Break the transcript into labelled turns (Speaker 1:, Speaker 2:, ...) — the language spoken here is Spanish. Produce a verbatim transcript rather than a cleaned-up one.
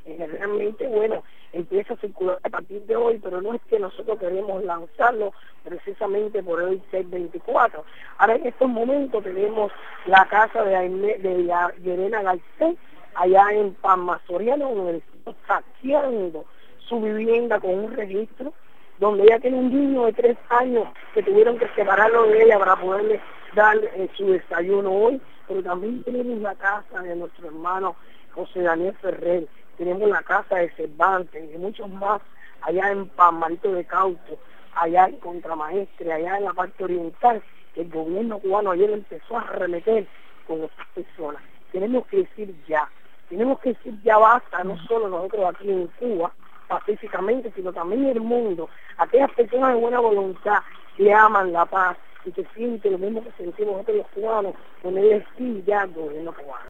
Speaker 1: Eh, realmente, bueno, empieza a circular a partir de hoy, pero no es que nosotros queremos lanzarlo precisamente por el seis veinticuatro. Ahora en estos momentos tenemos la casa de, Aime, de Yerena Garcés, allá en Palma Soriano, donde está saqueando su vivienda con un registro, donde ella tiene un niño de tres años que tuvieron que separarlo de ella para poderle dar eh, su desayuno hoy, pero también tenemos la casa de nuestro hermano José Daniel Ferrer, tenemos la casa de Cervantes y muchos más allá en Palmarito de Cauto, allá en Contramaestre, allá en la parte oriental, que el gobierno cubano ayer empezó a arremeter con estas personas. Tenemos que decir ya, tenemos que decir ya basta, no solo nosotros aquí en Cuba, pacíficamente, sino también el mundo, aquellas personas de buena voluntad que aman la paz y que sienten lo mismo que sentimos nosotros los cubanos, ponerle sí ya al gobierno cubano.